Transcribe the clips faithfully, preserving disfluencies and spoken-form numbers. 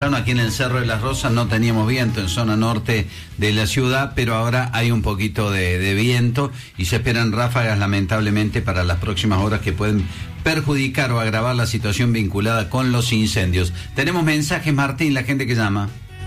Aquí en el Cerro de las Rosas no teníamos viento en zona norte de la ciudad, pero ahora hay un poquito de, de viento y se esperan ráfagas lamentablemente para las próximas horas que pueden perjudicar o agravar la situación vinculada con los incendios. Tenemos mensajes, Martín, la gente que llama.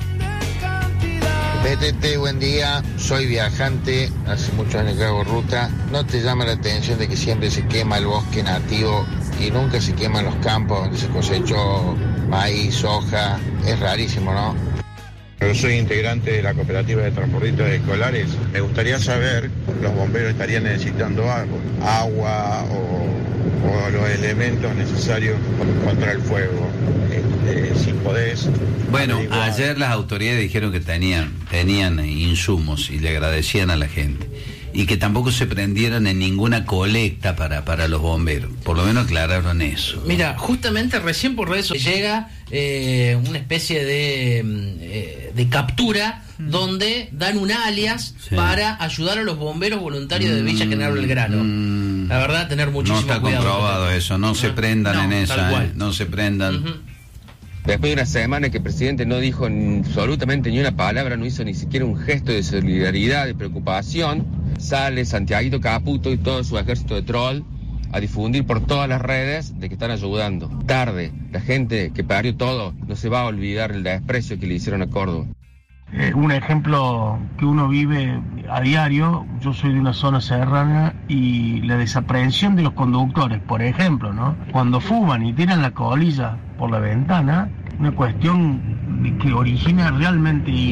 B T T, buen día, soy viajante, hace muchos años que hago ruta. ¿No te llama la atención de que siempre se quema el bosque nativo y nunca se queman los campos donde se cosechó maíz, soja? Es rarísimo, ¿no? Yo soy integrante de la cooperativa de transportistas escolares. Me gustaría saber, los bomberos estarían necesitando algo, agua o, o los elementos necesarios contra el fuego. Este, si podés... Bueno, averiguar. Ayer las autoridades dijeron que tenían, tenían insumos y le agradecían a la gente. Y que tampoco se prendieran en ninguna colecta para, para los bomberos. Por lo menos aclararon eso. Mira, justamente recién por eso llega eh, una especie de, eh, de captura mm. donde dan un alias sí. para ayudar a los bomberos voluntarios mm, de Villa General Belgrano. Mm, la verdad, tener muchísimo cuidado. No está comprobado eso, no, no se prendan no, en esa, eh, no se prendan. Uh-huh. Después de una semana que el presidente no dijo absolutamente ni una palabra, no hizo ni siquiera un gesto de solidaridad, de preocupación, sale Santiaguito Caputo y todo su ejército de troll a difundir por todas las redes de que están ayudando. Tarde, la gente que parió todo no se va a olvidar el desprecio que le hicieron a Córdoba. Eh, un ejemplo que uno vive a diario, yo soy de una zona serrana y la desaprehensión de los conductores, por ejemplo, ¿no? Cuando fuman y tiran la colilla por la ventana, una cuestión que origina realmente